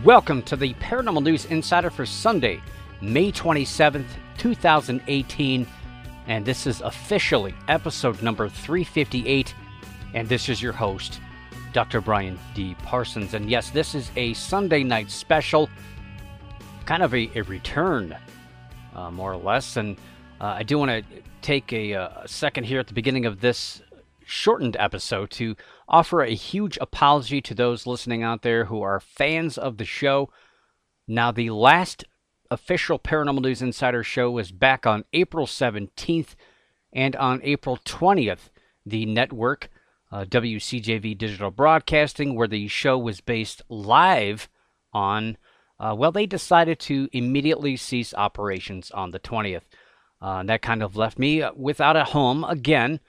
Welcome to the Paranormal News Insider for Sunday, May 27th, 2018. And this is officially episode number 358. And this is your host, Dr. Brian D. Parsons. And yes, this is a Sunday night special, kind of a return, more or less. And I do want to take a second here at the beginning of this shortened episode to offer a huge apology to those listening out there who are fans of the show. Now, the last official Paranormal News Insider show was back on April 17th, and on April 20th, the network, WCJV Digital Broadcasting, where the show was based live on, they decided to immediately cease operations on the 20th. That kind of left me without a home again.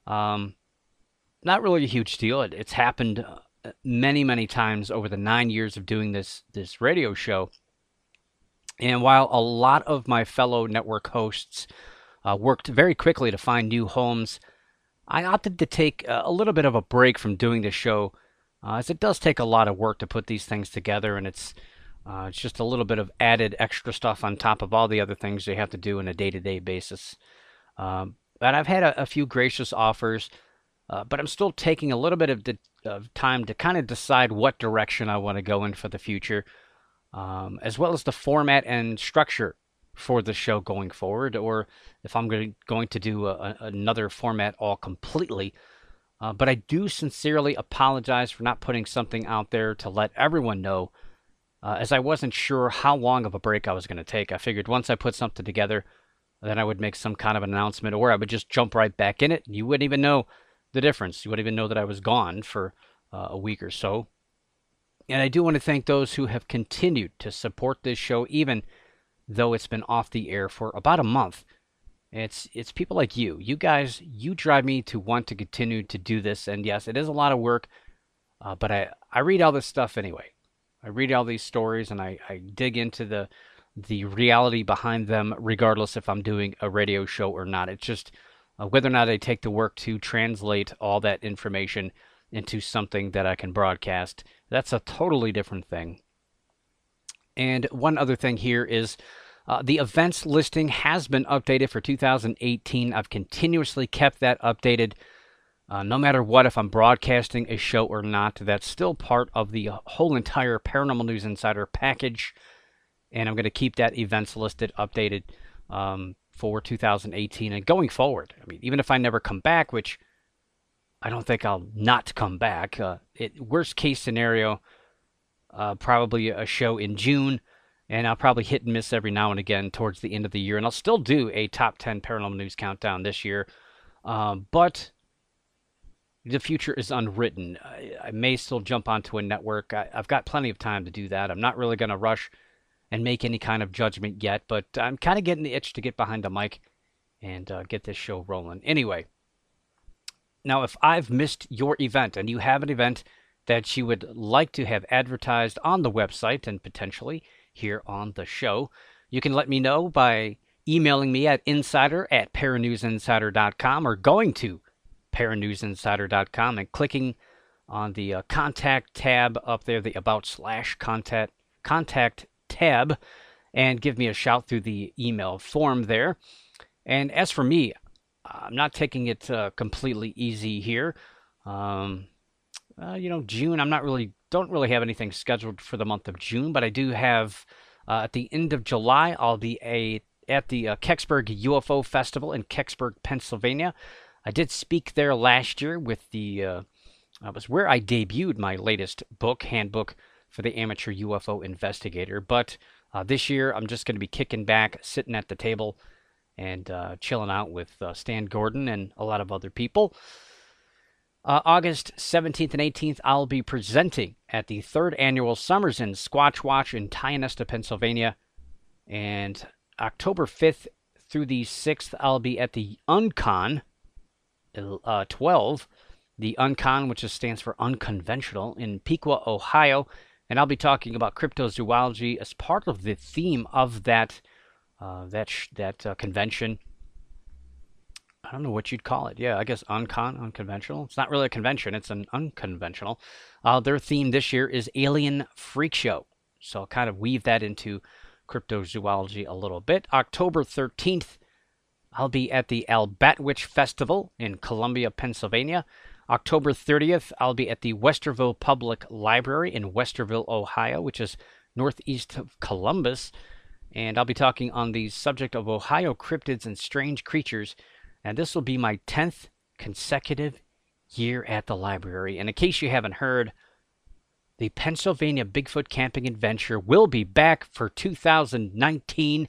Not really a huge deal. It's happened many, many times over the 9 years of doing this radio show. And while a lot of my fellow network hosts worked very quickly to find new homes, I opted to take a little bit of a break from doing this show, as it does take a lot of work to put these things together, and it's just a little bit of added extra stuff on top of all the other things you have to do on a day-to-day basis. But I've had a few gracious offers. But I'm still taking a little bit of time to kind of decide what direction I want to go in for the future, as well as the format and structure for the show going forward, or if I'm going to do another format all completely. But I do sincerely apologize for not putting something out there to let everyone know, as I wasn't sure how long of a break I was going to take. I figured once I put something together, then I would make some kind of an announcement, or I would just jump right back in it. You wouldn't even know the difference. You wouldn't even know that I was gone for a week or so. And I do want to thank those who have continued to support this show, even though it's been off the air for about a month. It's people like you. You guys, you drive me to want to continue to do this. And yes, it is a lot of work, but I read all this stuff anyway. I read all these stories, and I dig into the reality behind them, regardless if I'm doing a radio show or not. It's just whether or not I take the work to translate all that information into something that I can broadcast. That's a totally different thing. And one other thing here is the events listing has been updated for 2018. I've continuously kept that updated. No matter what, if I'm broadcasting a show or not, that's still part of the whole entire Paranormal News Insider package. And I'm going to keep that events listed updated for 2018 and going forward. I mean, even if I never come back, which I don't think I'll not come back. Worst case scenario, probably a show in June, and I'll probably hit and miss every now and again towards the end of the year. And I'll still do a top 10 Paranormal News countdown this year, but the future is unwritten. I may still jump onto a network. I've got plenty of time to do that. I'm not really going to rush and make any kind of judgment yet, but I'm kind of getting the itch to get behind the mic and get this show rolling. Anyway, now if I've missed your event and you have an event that you would like to have advertised on the website and potentially here on the show, you can let me know by emailing me at insider@paranewsinsider.com or going to paranewsinsider.com and clicking on the contact tab up there, the about/contact tab, and give me a shout through the email form there. And as for me, I'm not taking it completely easy here. June, don't really have anything scheduled for the month of June, but I do have at the end of July, I'll be at the Kecksburg UFO Festival in Kecksburg, Pennsylvania. I did speak there last year with it was where I debuted my latest book, Handbook for the Amateur UFO Investigator. But this year, I'm just going to be kicking back, sitting at the table, and chilling out with Stan Gordon and a lot of other people. August 17th and 18th, I'll be presenting at the 3rd Annual Summers in Squatch Watch in Tionesta, Pennsylvania. And October 5th through the 6th, I'll be at the Uncon 12, the Uncon, which stands for Unconventional, in Piqua, Ohio. And I'll be talking about cryptozoology as part of the theme of that convention. I don't know what you'd call it. Yeah, I guess unconventional. It's not really a convention. It's an unconventional. Their theme this year is Alien Freak Show. So I'll kind of weave that into cryptozoology a little bit. October 13th, I'll be at the Albatwitch Festival in Columbia, Pennsylvania. October 30th, I'll be at the Westerville Public Library in Westerville, Ohio, which is northeast of Columbus. And I'll be talking on the subject of Ohio cryptids and strange creatures. And this will be my 10th consecutive year at the library. And in case you haven't heard, the Pennsylvania Bigfoot Camping Adventure will be back for 2019.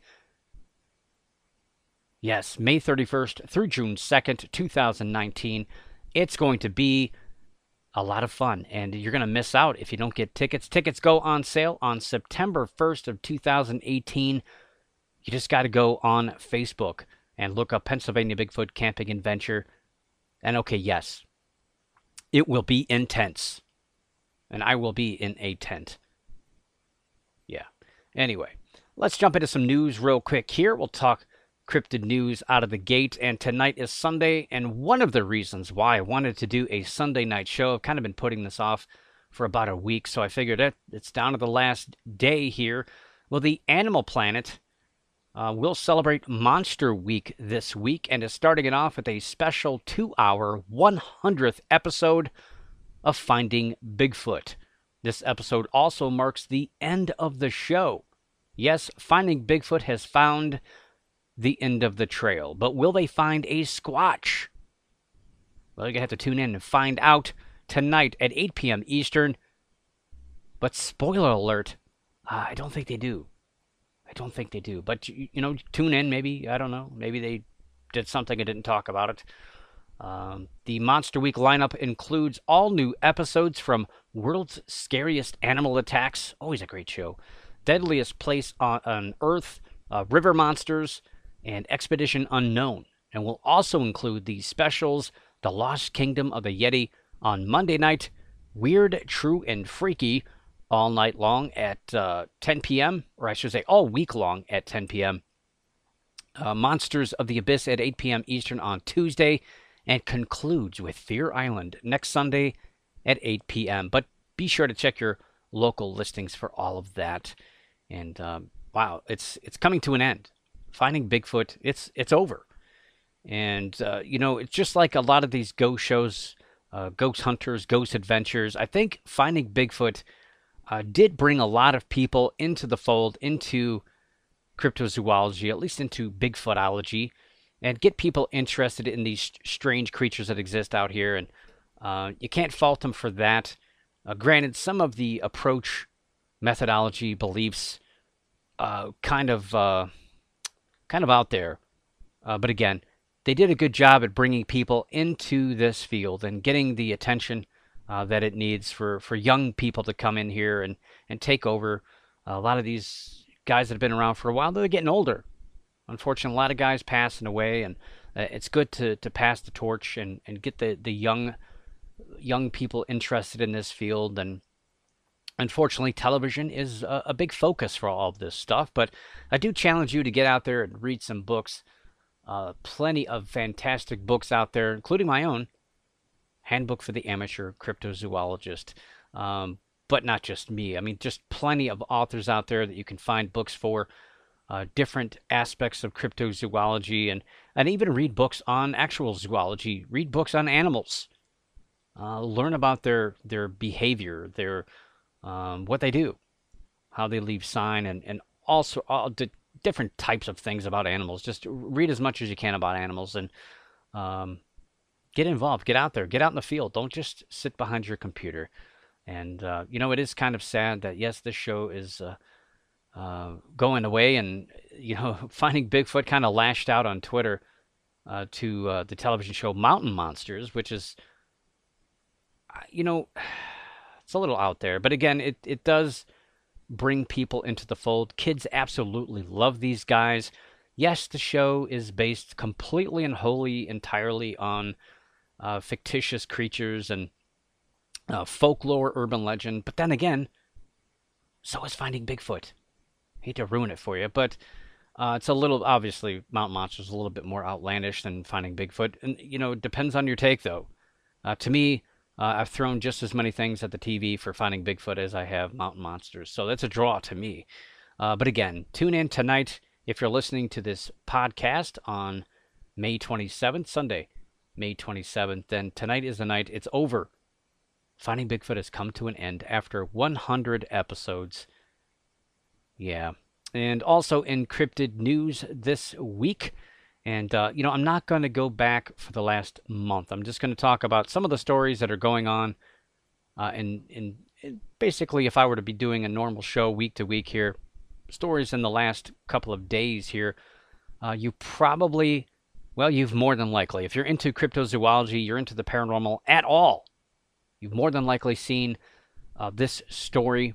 Yes, May 31st through June 2nd, 2019. It's going to be a lot of fun, and you're going to miss out if you don't get tickets. Tickets go on sale on September 1st of 2018. You just got to go on Facebook and look up Pennsylvania Bigfoot Camping Adventure. And okay, yes, it will be intense. And I will be in a tent. Yeah. Anyway, let's jump into some news real quick here. We'll talk cryptid news out of the gate. And tonight is Sunday. And one of the reasons why I wanted to do a Sunday night show, I've kind of been putting this off for about a week. So I figured it's down to the last day here. Well, the Animal Planet will celebrate Monster Week this week. And is starting it off with a special 2-hour, 100th episode of Finding Bigfoot. This episode also marks the end of the show. Yes, Finding Bigfoot has found the end of the trail, but will they find a Squatch? Well, you're going to have to tune in and find out tonight at 8 p.m. Eastern. But spoiler alert, I don't think they do. But, tune in, maybe, I don't know. Maybe they did something and didn't talk about it. The Monster Week lineup includes all new episodes from World's Scariest Animal Attacks, always a great show, Deadliest Place on Earth, River Monsters, and Expedition Unknown. And will also include the specials The Lost Kingdom of the Yeti on Monday night, Weird, True, and Freaky all night long at 10 p.m., or I should say all week long at 10 p.m., Monsters of the Abyss at 8 p.m. Eastern on Tuesday, and concludes with Fear Island next Sunday at 8 p.m. But be sure to check your local listings for all of that. And wow, it's coming to an end. Finding Bigfoot, it's over. And it's just like a lot of these ghost shows, Ghost Hunters, Ghost Adventures. I think Finding Bigfoot did bring a lot of people into the fold, into cryptozoology, at least into Bigfootology, and get people interested in these strange creatures that exist out here. And you can't fault them for that. Granted, some of the approach, methodology, beliefs, kind of out there. But again, they did a good job at bringing people into this field and getting the attention that it needs for young people to come in here and take over. A lot of these guys that have been around for a while, they're getting older. Unfortunately, a lot of guys passing away, and it's good to pass the torch and get the young people interested in this field. And unfortunately, television is a big focus for all of this stuff. But I do challenge you to get out there and read some books. Plenty of fantastic books out there, including my own, Handbook for the Amateur Cryptozoologist. But not just me. I mean, just plenty of authors out there that you can find books for. Different aspects of cryptozoology, and even read books on actual zoology. Read books on animals. Learn about their behavior, their what they do, how they leave sign, and also all the different types of things about animals. Just read as much as you can about animals and get involved. Get out there. Get out in the field. Don't just sit behind your computer. And it is kind of sad that yes, this show is going away, and Finding Bigfoot kind of lashed out on Twitter to the television show Mountain Monsters, which is it's a little out there, but again, it does bring people into the fold. Kids absolutely love these guys. Yes, the show is based completely and wholly entirely on fictitious creatures and folklore, urban legend, but then again, so is Finding Bigfoot. Hate to ruin it for you, but it's a little, obviously, Mountain Monsters is a little bit more outlandish than Finding Bigfoot. And, it depends on your take, though. To me, I've thrown just as many things at the TV for finding Bigfoot as I have mountain monsters. So that's a draw to me. But again, tune in tonight if you're listening to this podcast on May 27th, Sunday, May 27th. Then tonight is the night. It's over. Finding Bigfoot has come to an end after 100 episodes. Yeah. And also encrypted news this week. And, I'm not going to go back for the last month. I'm just going to talk about some of the stories that are going on. And basically, if I were to be doing a normal show week to week here, stories in the last couple of days here, you've more than likely, if you're into cryptozoology, you're into the paranormal at all, you've more than likely seen this story.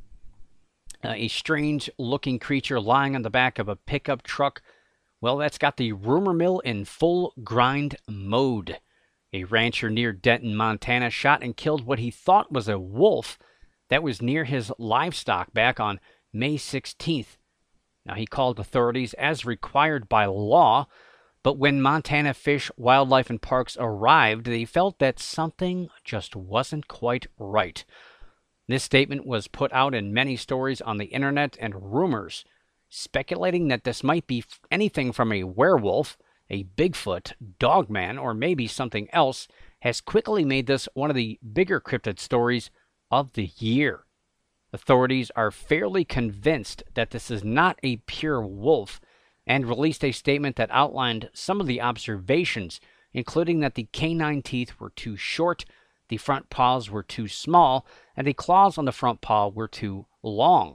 A strange-looking creature lying on the back of a pickup truck. Well, that's got the rumor mill in full grind mode. A rancher near Denton, Montana, shot and killed what he thought was a wolf that was near his livestock back on May 16th. Now, he called authorities as required by law, but when Montana Fish, Wildlife, and Parks arrived, they felt that something just wasn't quite right. This statement was put out in many stories on the internet and rumors, speculating that this might be anything from a werewolf, a Bigfoot, Dogman, or maybe something else, has quickly made this one of the bigger cryptid stories of the year. Authorities are fairly convinced that this is not a pure wolf and released a statement that outlined some of the observations, including that the canine teeth were too short, the front paws were too small, and the claws on the front paw were too long.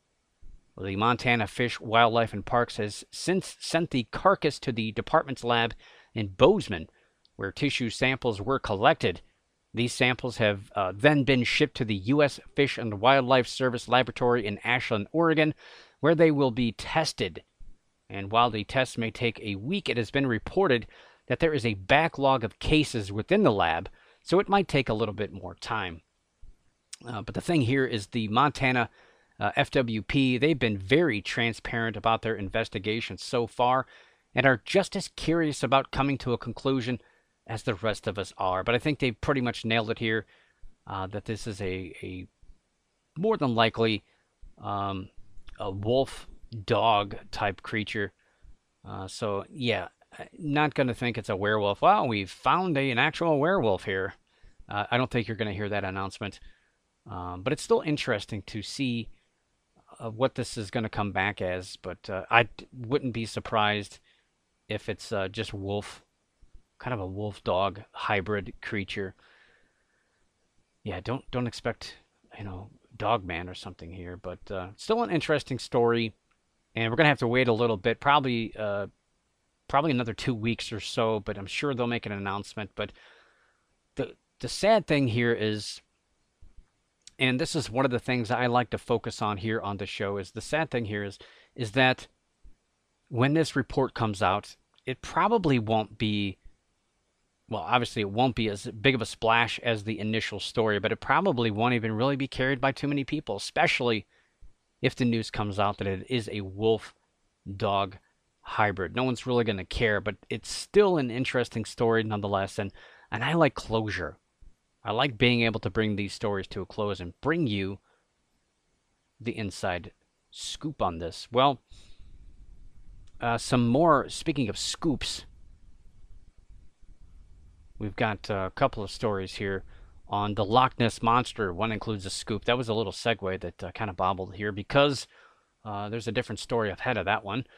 The Montana Fish, Wildlife, and Parks has since sent the carcass to the department's lab in Bozeman, where tissue samples were collected. These samples have then been shipped to the U.S. Fish and Wildlife Service Laboratory in Ashland, Oregon, where they will be tested. And while the tests may take a week, it has been reported that there is a backlog of cases within the lab, so it might take a little bit more time. But the thing here is the Montana FWP, they've been very transparent about their investigation so far and are just as curious about coming to a conclusion as the rest of us are. But I think they've pretty much nailed it here, that this is a more than likely a wolf dog type creature. So yeah, not going to think it's a werewolf. Well, we've found an actual werewolf here. I don't think you're going to hear that announcement. But it's still interesting to see what this is going to come back as. But I wouldn't be surprised if it's just wolf, kind of a wolf-dog hybrid creature. Yeah, don't expect, Dogman or something here. But still an interesting story. And we're going to have to wait a little bit, probably another 2 weeks or so, but I'm sure they'll make an announcement. But the sad thing here is, and this is one of the things I like to focus on here on the show, is the sad thing here is that when this report comes out, it probably won't be, well, obviously it won't be as big of a splash as the initial story, but it probably won't even really be carried by too many people, especially if the news comes out that it is a wolf-dog hybrid. No one's really going to care, but it's still an interesting story nonetheless, and I like closure. I like being able to bring these stories to a close and bring you the inside scoop on this. Well, some more, speaking of scoops, we've got a couple of stories here on the Loch Ness Monster. One includes a scoop. That was a little segue that kind of bobbled here because there's a different story ahead of that one.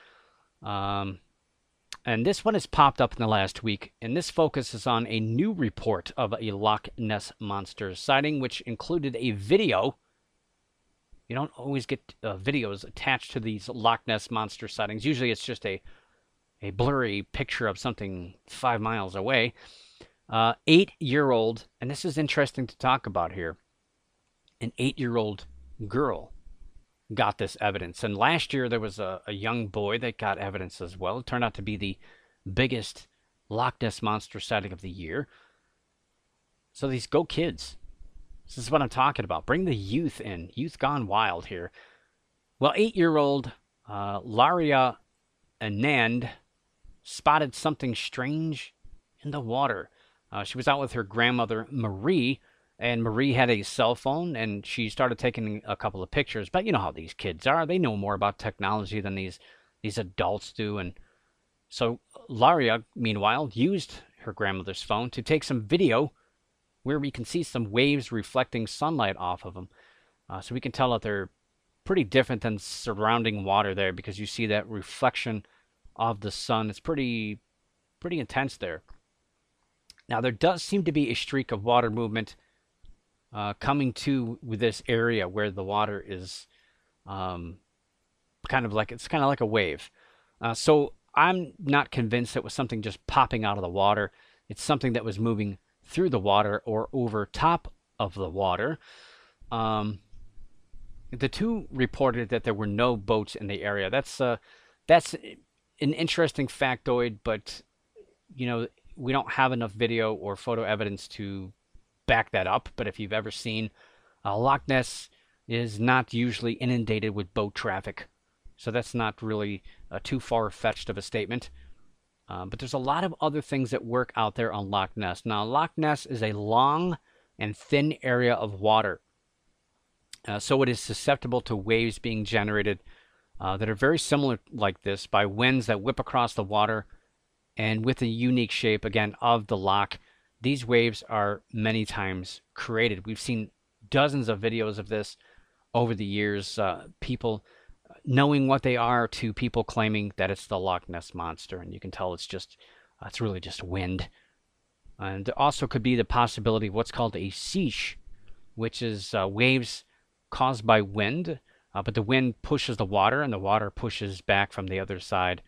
And this one has popped up in the last week, and this focuses on a new report of a Loch Ness Monster sighting, which included a video. You don't always get videos attached to these Loch Ness Monster sightings. Usually it's just a blurry picture of something 5 miles away. 8-year-old, and this is interesting to talk about here, an 8-year-old girl got this evidence. And last year there was a young boy that got evidence as well. It turned out to be the biggest Loch Ness Monster sighting of the year. So these go kids. This is what I'm talking about. Bring the youth in. Youth gone wild here. Well, 8-year-old Laria Anand spotted something strange in the water. She was out with her grandmother, Marie, and Marie had a cell phone, and she started taking a couple of pictures. But you know how these kids are. They know more about technology than these adults do. And so Laria, meanwhile, used her grandmother's phone to take some video where we can see some waves reflecting sunlight off of them. So we can tell that they're pretty different than surrounding water there, because you see that reflection of the sun. It's pretty intense there. Now there does seem to be a streak of water movement coming to with this area where the water is kind of like a wave. So I'm not convinced it was something just popping out of the water. It's something that was moving through the water or over top of the water. The two reported that there were no boats in the area. That's an interesting factoid, but you know, we don't have enough video or photo evidence to back that up. But if you've ever seen, Loch Ness is not usually inundated with boat traffic, so that's not really too far-fetched of a statement. But there's a lot of other things that work out there on Loch Ness. Now, Loch Ness is a long and thin area of water, so it is susceptible to waves being generated that are very similar like this by winds that whip across the water, and with the unique shape, again, of the loch. These waves are many times created. We've seen dozens of videos of this over the years, people knowing what they are to people claiming that it's the Loch Ness Monster, and you can tell it's really just wind. And there also could be the possibility of what's called a seiche, which is waves caused by wind, but the wind pushes the water, and the water pushes back from the other side.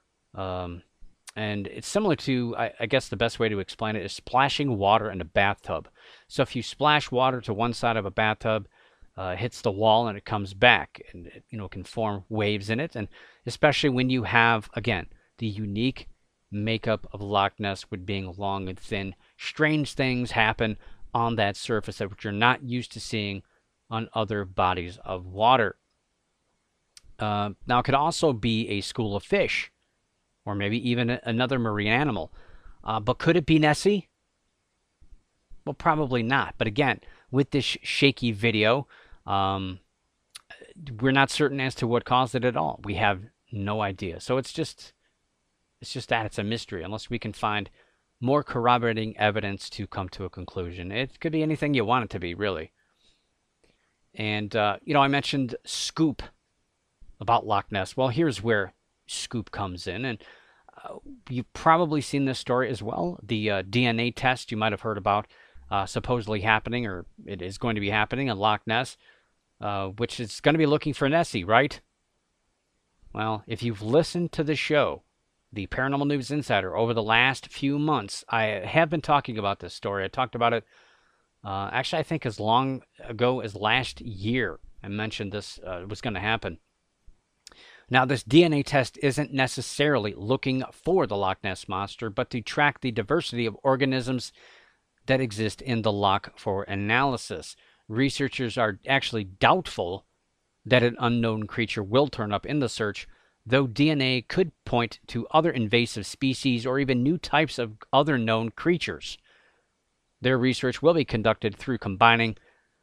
And it's similar to, I guess the best way to explain it is splashing water in a bathtub. So if you splash water to one side of a bathtub, it hits the wall and it comes back, and it, can form waves in it. And especially when you have, again, the unique makeup of Loch Ness with being long and thin, strange things happen on that surface that you're not used to seeing on other bodies of water. Now it could also be a school of fish, or maybe even another marine animal. But could it be Nessie? Well, probably not. But again, with this shaky video, we're not certain as to what caused it at all. We have no idea. So it's just that. It's a mystery, unless we can find more corroborating evidence to come to a conclusion. It could be anything you want it to be, really. And, I mentioned Scoop about Loch Ness. Well, here's where Scoop comes in, and you've probably seen this story as well. The DNA test you might have heard about supposedly happening, or it is going to be happening in Loch Ness, which is going to be looking for Nessie, right? Well, if you've listened to the show, the Paranormal News Insider, over the last few months, I have been talking about this story. I talked about it, actually, I think as long ago as last year. I mentioned this was going to happen. Now, this DNA test isn't necessarily looking for the Loch Ness Monster, but to track the diversity of organisms that exist in the loch for analysis. Researchers are actually doubtful that an unknown creature will turn up in the search, though DNA could point to other invasive species or even new types of other known creatures. Their research will be conducted through combining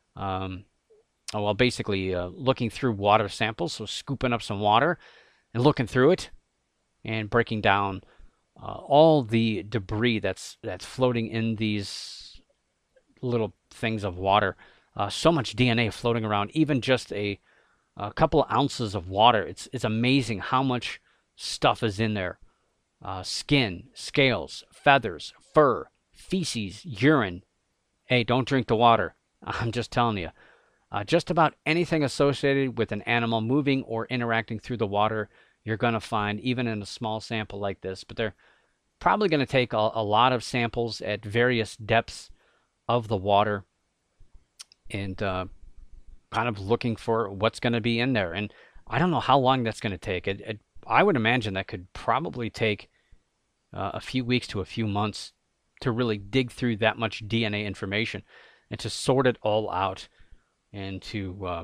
basically looking through water samples, so scooping up some water and looking through it and breaking down all the debris that's floating in these little things of water. So much DNA floating around, even just a couple of ounces of water. It's amazing how much stuff is in there. Skin, scales, feathers, fur, feces, urine. Hey, don't drink the water. I'm just telling you. Just about anything associated with an animal moving or interacting through the water, you're going to find, even in a small sample like this. But they're probably going to take a lot of samples at various depths of the water and kind of looking for what's going to be in there. And I don't know how long that's going to take. I would imagine that could probably take a few weeks to a few months to really dig through that much DNA information and to sort it all out and to,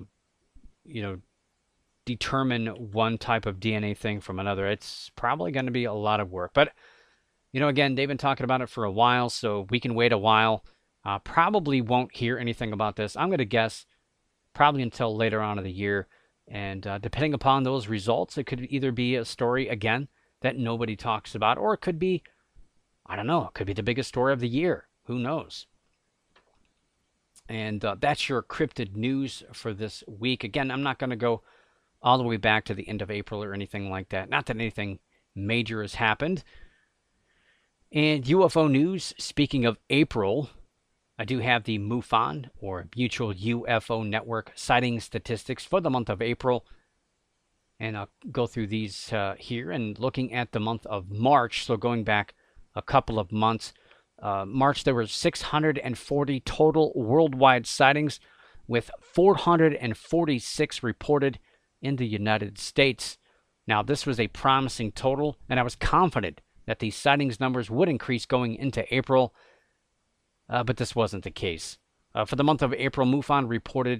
determine one type of DNA thing from another. It's probably going to be a lot of work. But, Again, they've been talking about it for a while, so we can wait a while. Probably won't hear anything about this. I'm going to guess probably until later on in the year. And depending upon those results, it could either be a story, again, that nobody talks about, or it could be, I don't know, it could be the biggest story of the year. Who knows? And that's your cryptid news for this week. Again, I'm not going to go all the way back to the end of April or anything like that. Not that anything major has happened. And UFO news, speaking of April, I do have the MUFON, or Mutual UFO Network, sighting statistics for the month of April. And I'll go through these here. And looking at the month of March, so going back a couple of months, March there were 640 total worldwide sightings, with 446 reported in the United States. Now, this was a promising total, and I was confident that these sightings numbers would increase going into April, but this wasn't the case. For the month of April, MUFON reported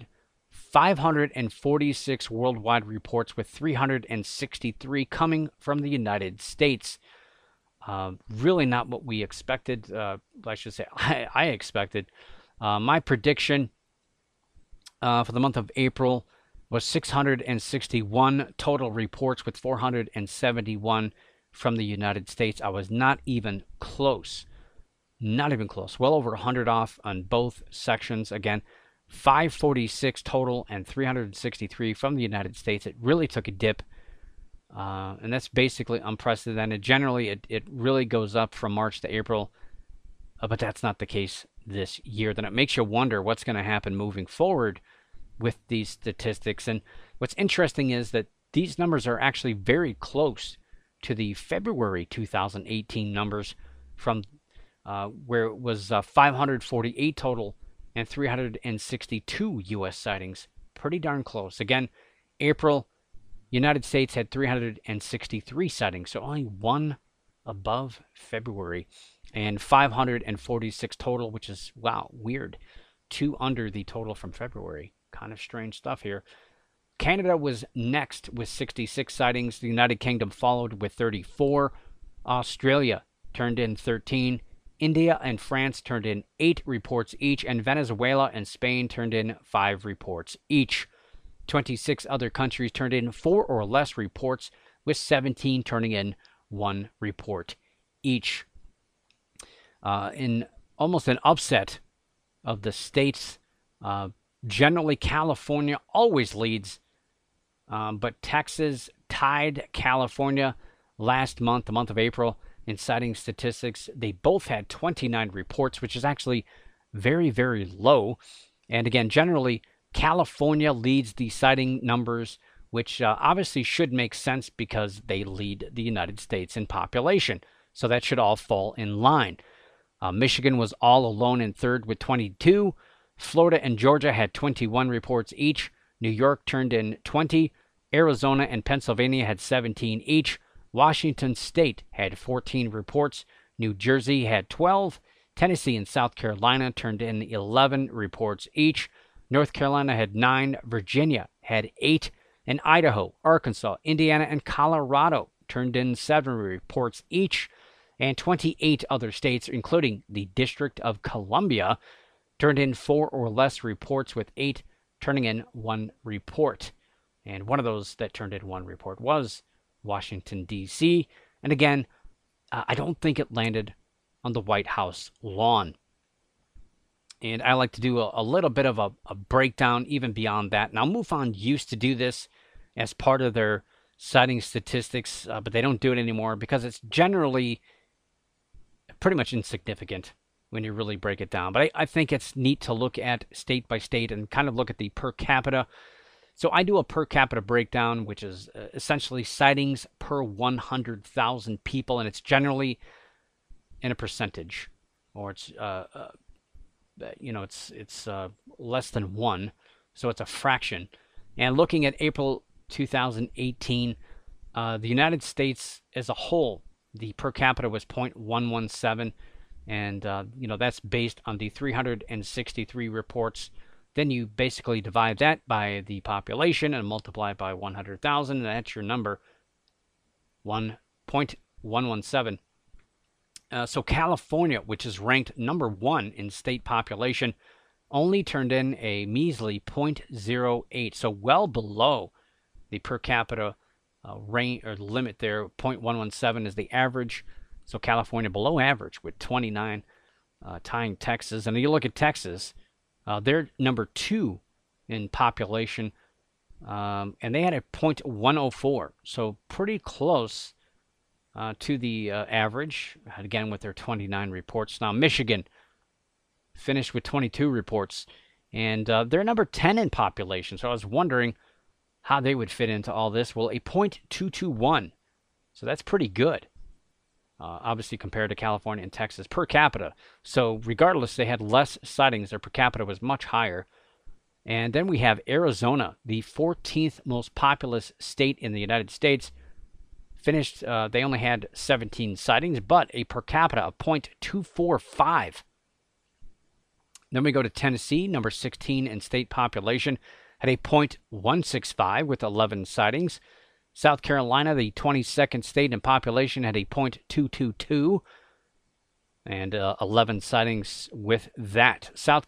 546 worldwide reports, with 363 coming from the United States. Really not what we expected. I should say I expected. My prediction for the month of April was 661 total reports, with 471 from the United States. I was not even close. Not even close. Well over 100 off on both sections. Again, 546 total and 363 from the United States. It really took a dip. And that's basically unprecedented. Generally, it really goes up from March to April. But that's not the case this year. Then it makes you wonder what's going to happen moving forward with these statistics. And what's interesting is that these numbers are actually very close to the February 2018 numbers, from where it was 548 total and 362 U.S. sightings. Pretty darn close. Again, April, United States had 363 sightings, so only one above February, and 546 total, which is, wow, weird. 2 under the total from February. Kind of strange stuff here. Canada was next with 66 sightings. The United Kingdom followed with 34. Australia turned in 13. India and France turned in 8 reports each, and Venezuela and Spain turned in 5 reports each. 26 other countries turned in 4 or less reports, with 17 turning in 1 report each. In almost an upset of the states, generally California always leads, but Texas tied California last month, the month of April, in sighting statistics. They both had 29 reports, which is actually very, very low. And again, generally, California leads the sighting numbers, which obviously should make sense because they lead the United States in population. So that should all fall in line. Michigan was all alone in third with 22. Florida and Georgia had 21 reports each. New York turned in 20. Arizona and Pennsylvania had 17 each. Washington State had 14 reports. New Jersey had 12. Tennessee and South Carolina turned in 11 reports each. North Carolina had 9. Virginia had 8. And Idaho, Arkansas, Indiana, and Colorado turned in 7 reports each. And 28 other states, including the District of Columbia, turned in 4 or less reports, with 8 turning in 1 report. And one of those that turned in 1 report was Washington, D.C. And again, I don't think it landed on the White House lawn. And I like to do a little bit of a breakdown even beyond that. Now, MUFON used to do this as part of their sighting statistics, but they don't do it anymore because it's generally pretty much insignificant when you really break it down. But I think it's neat to look at state by state and kind of look at the per capita. So I do a per capita breakdown, which is essentially sightings per 100,000 people, and it's generally in a percentage, or it's it's less than 1, so it's a fraction. And looking at April 2018, the United States as a whole, the per capita was 0.117, and that's based on the 363 reports. Then you basically divide that by the population and multiply it by 100,000, and that's your number, 1.117. So California, which is ranked number 1 in state population, only turned in a measly 0.08, so well below the per capita range or limit there. 0.117 is the average. So California below average with 29, tying Texas. And you look at Texas, they're number 2 in population, and they had a 0.104, so pretty close to the average, again with their 29 reports. Now Michigan finished with 22 reports, and they're number 10 in population. So I was wondering how they would fit into all this. Well, a 0.221, so that's pretty good, obviously compared to California and Texas per capita. So regardless, they had less sightings. Their per capita was much higher. And then we have Arizona, the 14th most populous state in the United States. Finished, they only had 17 sightings, but a per capita of 0.245. Then we go to Tennessee, number 16 in state population, had a 0.165 with 11 sightings. South Carolina, the 22nd state in population, had a 0.222 and 11 sightings with that. South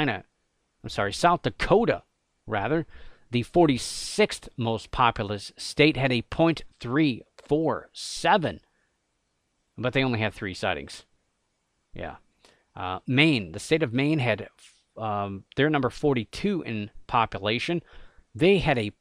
Dakota, rather, the 46th most populous state, had a 0.347, but they only had 3 sightings. Yeah. Maine, the state of Maine had, they're number 42 in population. They had a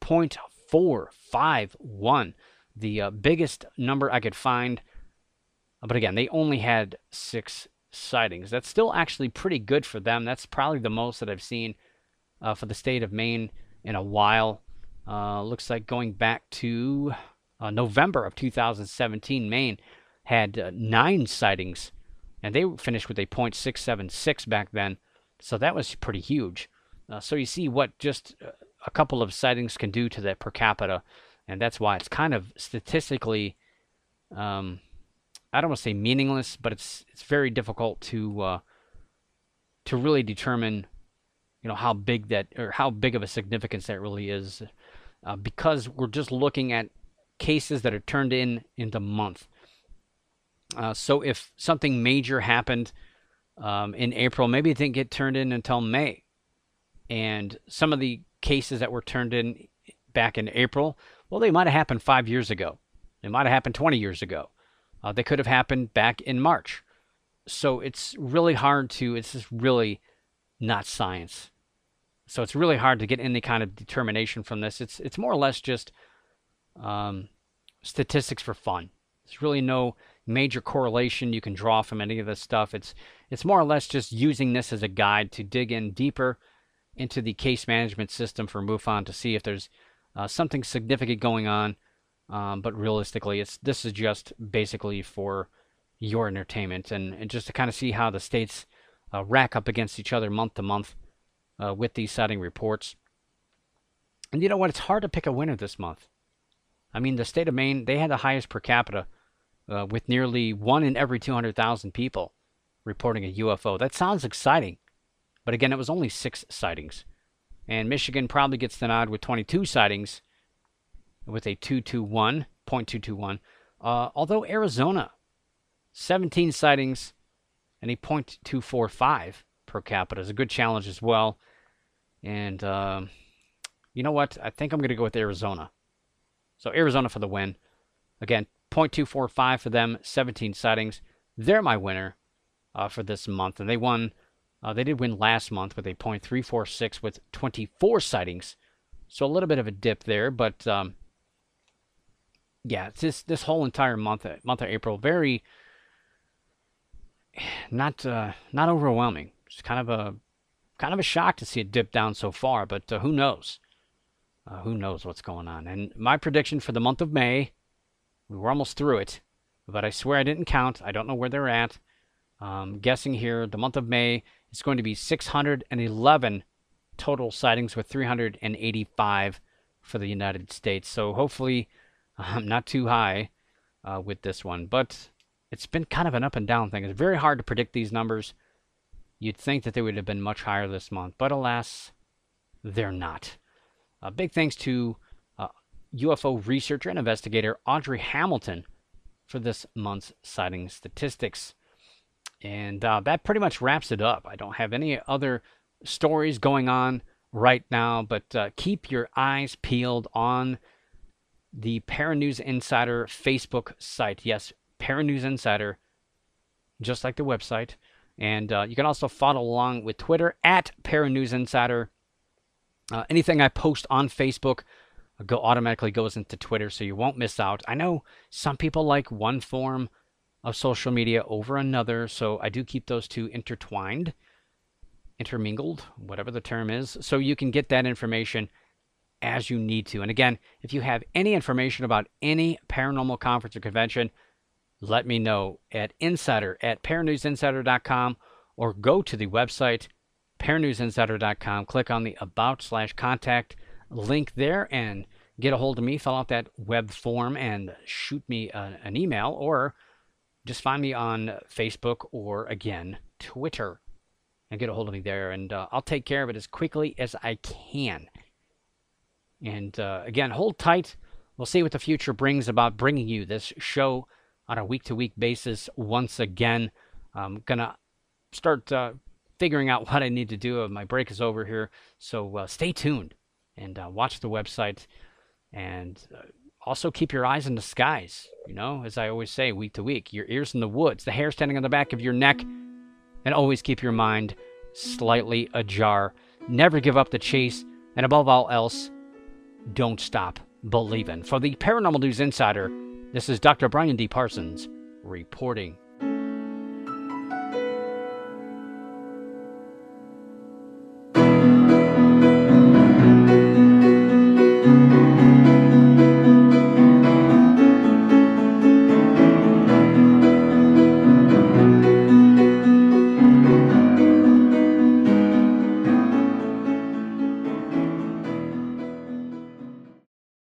0.451, the biggest number I could find. But again, they only had 6 sightings. That's still actually pretty good for them. That's probably the most that I've seen for the state of Maine in a while. Looks like going back to November of 2017, Maine had 9 sightings, and they finished with a 0.676 back then. So that was pretty huge. So you see what just a couple of sightings can do to that per capita, and that's why it's kind of statistically, I don't want to say meaningless, but it's very difficult to really determine, how big that, or how big of a significance that really is, because we're just looking at cases that are turned in the month. So if something major happened in April, maybe it didn't get turned in until May. And some of the cases that were turned in back in April, well, they might have happened 5 years ago. They might have happened 20 years ago. They could have happened back in March. So it's really hard to, it's just really not science. So it's really hard to get any kind of determination from this. It's more or less just statistics for fun. There's really no major correlation you can draw from any of this stuff. It's more or less just using this as a guide to dig in deeper into the case management system for MUFON to see if there's something significant going on. But realistically, this is just basically for your entertainment and just to kind of see how the states rack up against each other month to month with these sighting reports. And you know what? It's hard to pick a winner this month. I mean, the state of Maine, they had the highest per capita with nearly 1 in every 200,000 people reporting a UFO. That sounds exciting. But again, it was only 6 sightings. And Michigan probably gets the nod with 22 sightings with a 0.221. Although Arizona, 17 sightings and a 0.245 per capita is a good challenge as well. And you know what? I think I'm going to go with Arizona. So Arizona for the win. Again, 0.245 for them, 17 sightings. They're my winner for this month. And they won. They did win last month with a 0.346 with 24 sightings. So a little bit of a dip there, but yeah, it's just this whole entire month of April, very not overwhelming. It's kind of a shock to see it dip down so far, but who knows? Who knows what's going on? And my prediction for the month of May, we were almost through it, but I swear I didn't count. I don't know where they're at. Guessing here, the month of May is going to be 611 total sightings with 385 for the United States. So hopefully not too high with this one. But it's been kind of an up and down thing. It's very hard to predict these numbers. You'd think that they would have been much higher this month. But alas, they're not. Big thanks to UFO researcher and investigator Audrey Hamilton for this month's sighting statistics. And that pretty much wraps it up. I don't have any other stories going on right now, but keep your eyes peeled on the Paranews Insider Facebook site. Yes, Paranews Insider, just like the website. And you can also follow along with Twitter at Paranews Insider. Anything I post on Facebook automatically goes into Twitter, so you won't miss out. I know some people like one form of social media over another, so I do keep those two intertwined, intermingled, whatever the term is, so you can get that information as you need to. And again, if you have any information about any paranormal conference or convention, let me know at insider@paranewsinsider.com, or go to the website paranewsinsider.com, click on the about/contact link there and get a hold of me. Fill out that web form and shoot me an email, or just find me on Facebook or, again, Twitter, and get a hold of me there, and I'll take care of it as quickly as I can. And again, hold tight. We'll see what the future brings about bringing you this show on a week-to-week basis once again. I'm going to start figuring out what I need to do. My break is over here, so stay tuned and watch the website, and also keep your eyes in the skies. You know, as I always say, week to week, your ears in the woods, the hair standing on the back of your neck, and always keep your mind slightly ajar. Never give up the chase, and above all else, don't stop believing. For the Paranormal News Insider, this is Dr. Brian D. Parsons reporting.